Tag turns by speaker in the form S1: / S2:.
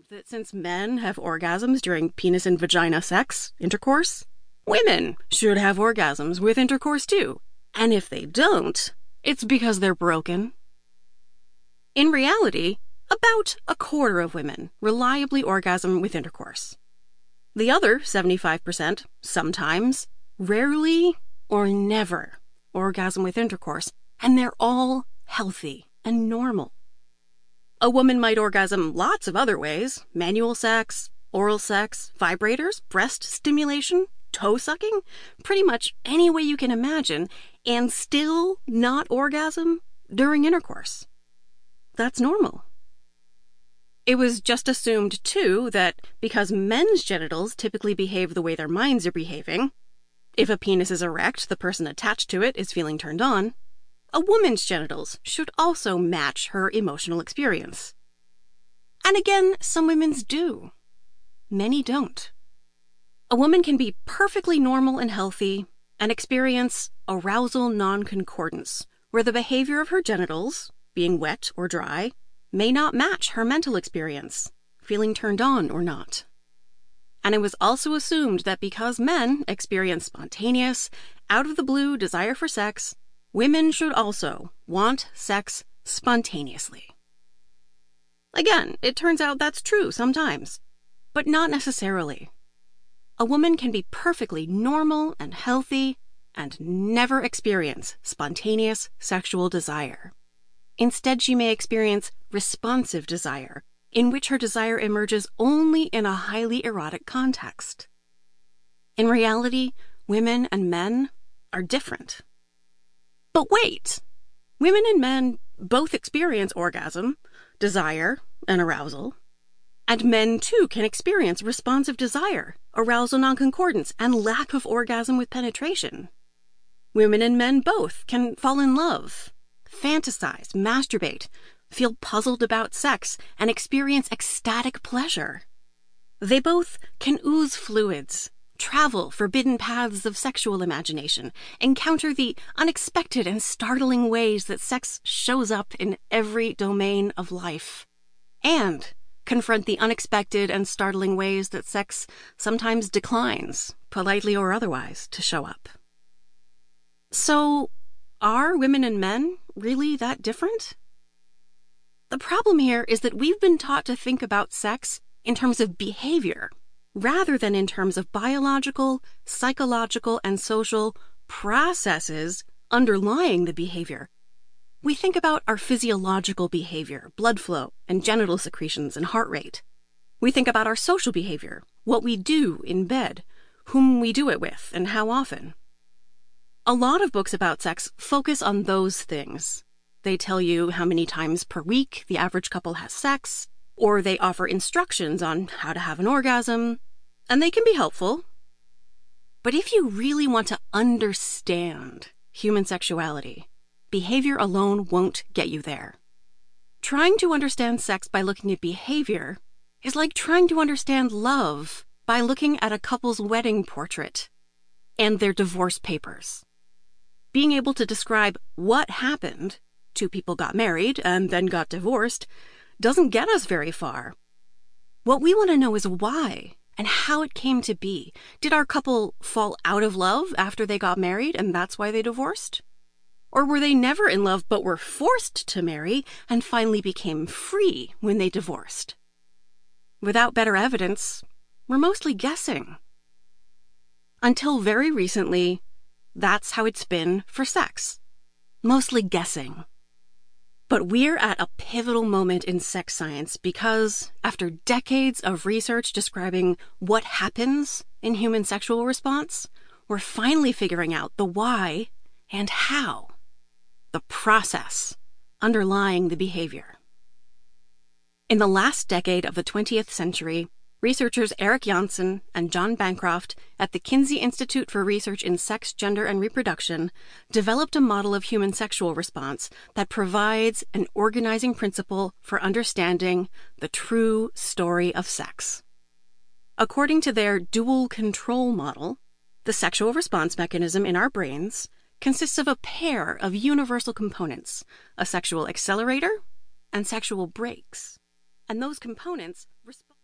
S1: that since men have orgasms during penis and vagina sex, intercourse, women should have orgasms with intercourse too. And if they don't, it's because they're broken. In reality, about a quarter of women reliably orgasm with intercourse. The other 75% sometimes, rarely, or never orgasm with intercourse, and they're all healthy and normal. A woman might orgasm lots of other ways: manual sex, oral sex, vibrators, breast stimulation, toe sucking, pretty much any way you can imagine, and still not orgasm during intercourse. That's normal. It was just assumed, too, that because men's genitals typically behave the way their minds are behaving, if a penis is erect, the person attached to it is feeling turned on, a woman's genitals should also match her emotional experience. And again, some women's do. Many don't. A woman can be perfectly normal and healthy and experience arousal non-concordance, where the behavior of her genitals, being wet or dry, may not match her mental experience, feeling turned on or not. And it was also assumed that because men experience spontaneous, out-of-the-blue desire for sex, women should also want sex spontaneously. Again, it turns out that's true sometimes, but not necessarily. A woman can be perfectly normal and healthy and never experience spontaneous sexual desire. Instead, she may experience responsive desire, in which her desire emerges only in a highly erotic context. In reality, women and men are different. But wait! Women and men both experience orgasm, desire, and arousal. And men, too, can experience responsive desire, arousal non-concordance, and lack of orgasm with penetration. Women and men both can fall in love, fantasize, masturbate, feel puzzled about sex, and experience ecstatic pleasure. They both can ooze fluids, travel forbidden paths of sexual imagination, encounter the unexpected and startling ways that sex shows up in every domain of life, and confront the unexpected and startling ways that sex sometimes declines, politely or otherwise, to show up. So, are women and men really that different? The problem here is that we've been taught to think about sex in terms of behavior, rather than in terms of biological, psychological, and social processes underlying the behavior. We think about our physiological behavior, blood flow, and genital secretions and heart rate. We think about our social behavior, what we do in bed, whom we do it with, and how often. A lot of books about sex focus on those things. They tell you how many times per week the average couple has sex, or they offer instructions on how to have an orgasm, and they can be helpful. But if you really want to understand human sexuality, behavior alone won't get you there. Trying to understand sex by looking at behavior is like trying to understand love by looking at a couple's wedding portrait and their divorce papers. Being able to describe what happened, two people got married and then got divorced, doesn't get us very far. What we want to know is why and how it came to be. Did our couple fall out of love after they got married and that's why they divorced? Or were they never in love but were forced to marry and finally became free when they divorced? Without better evidence, we're mostly guessing. Until very recently, that's how it's been for sex. Mostly guessing. But we're at a pivotal moment in sex science because, after decades of research describing what happens in human sexual response, we're finally figuring out the why and how. The process underlying the behavior. In the last decade of the 20th century, researchers Eric Janssen and John Bancroft at the Kinsey Institute for Research in Sex, Gender, and Reproduction developed a model of human sexual response that provides an organizing principle for understanding the true story of sex. According to their dual control model, the sexual response mechanism in our brains consists of a pair of universal components, a sexual accelerator and sexual brakes. And those components respond